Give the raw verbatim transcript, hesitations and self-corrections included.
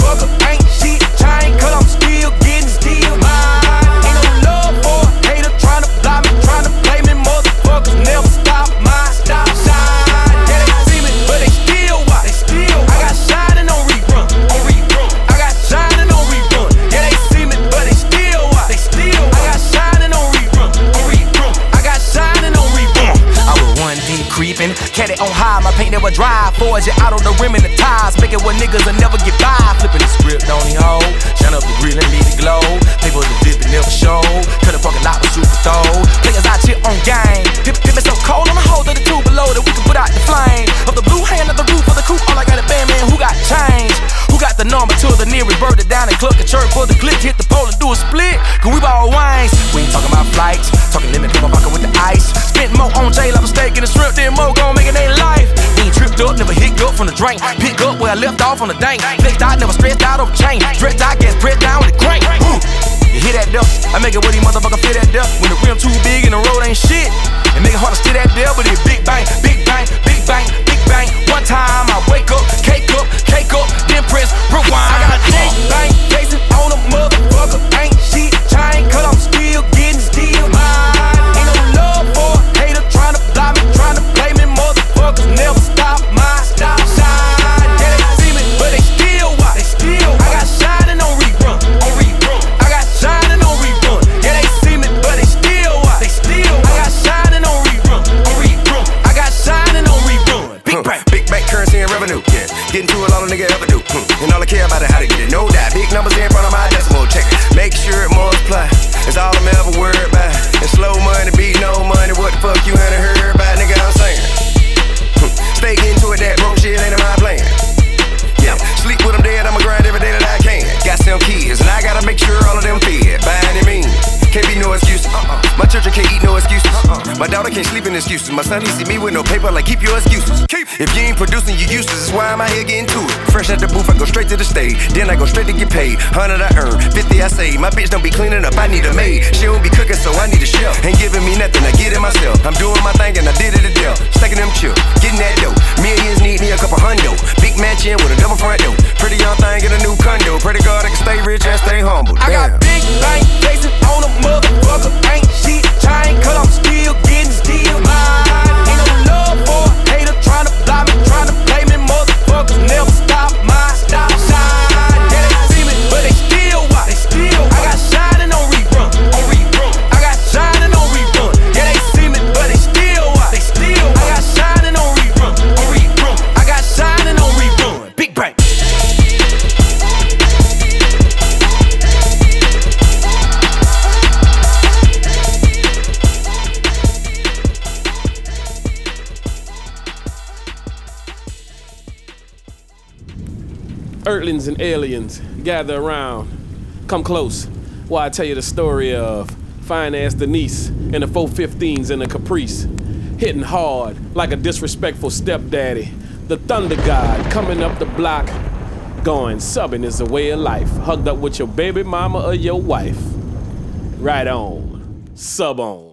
motherfucker ain't shit changed, cause I'm still getting still mine. Ain't no love for a hater tryna block me, tryna play me. Motherfuckers never stop mine, stop shine. Yeah, they see me, but they still watch. They still watch. I got shining on rerun, on rerun. I got shining on rerun. Yeah, they see me, but they still watch. They still watch. I got shining on rerun, on rerun. I got shining on rerun. I was one deep creeping, cat it on high. My paint never dry. Forge it out on the rim and the ties, make it where niggas will never get by. Flipping the script, don't he hold? Shine up the grill and leave it glow. Paper the dip and never show. Cut a parking lot with super throw. Players out here on game. Hip hip it so cold on the hold of the two below that we can put out the flame. Of the blue hand of the roof of the coupe, all I got a band man who got change. Who got the number to the nearest bird it down and cluck a chirp for the click, hit the pole and do a split. Cause we ball wines. We ain't talking about flights, talking limit, come fucking with the ice. Spent more on jail, I'm steak and the shrimp, then more gon' make it their life. We ain't tripped up, never hit up from the drink. Pick up where I left off on the dank. Flexed out, never stressed out over chain. Stretched out, get pressed down with the crank. Ooh. You hear that duck? I make it where these motherfuckers feel that duck. When the rim too big and the road ain't shit, it make it hard to steer that there, but it big bang, big bang, big bang, big bang. One time I wake up, cake up, cake up, then press rewind. I got big bang, chasing on a motherfucker, ain't shit changed, cause I'm still getting still mine. Ain't no love for a hater tryna block me, tryna play me. Motherfuckers never stop mine, stop shine. Yeah, they see me, but they still watch. They still watch. I got shining on rerun, on rerun. I got shining on rerun. Yeah, they see me, but they still watch. They still watch. I got shining on rerun, on rerun. I got shining on rerun. Big bang, big bank currency and revenue. Yeah, getting to it all a nigga ever do. Hmm. And all I care about is how to get it. No doubt, big numbers in front of my decimal. Check it, make sure it multiply. It's all I'm ever worried about. And slow money beat no money. What the fuck you ain't heard about, nigga? I'm saying. Hmm. Stay getting to it, that broke shit ain't in my plan. Yeah, sleep with them dead, I'ma grind every day that I can. Got some kids, and I gotta make sure all of them fed. By any means, can't be no excuses. Uh-uh. My children can't eat no excuses. Uh-uh. My daughter can't sleep in excuses. My son, he see me with no paper, like keep your excuses. Keep. If you ain't producing, you useless. That's why I'm out here getting to it. Fresh out the booth, I go straight to the stage. Then I go straight to get paid. Hundred I earn, fifty I save. My bitch don't be cleaning up, I need a maid. She don't be cooking, so I need a chef. Ain't giving me nothing, I get it myself. I'm doing my thing and I did it to death. Stacking them chips, getting that dough. Millions need me a couple hundo. Big mansion with a double front door. Pretty young thing in a new condo. Pray to God I can stay rich and stay humble. I Damn. got big bang, chasing on a motherfucker, ain't shit changed, cause I'm still getting still mine. Ain't no love for a hater tryna block me, tryna play me. Motherfuckers never stop mine, stop shine. Yeah, they see me, but they still watch. They still watch. I got shining on rerun, on rerun. I got shining on rerun. Yeah, they see me, but they still watch. They still watch. I got shining on rerun, on rerun. I got shining on rerun. Big bang. Earthlings and aliens, gather around. Come close while I tell you the story of fine-ass Denise and the four fifteens and the Caprice. Hitting hard like a disrespectful stepdaddy. The thunder god coming up the block. Going, subbing is a way of life. Hugged up with your baby mama or your wife. Right on. Sub on.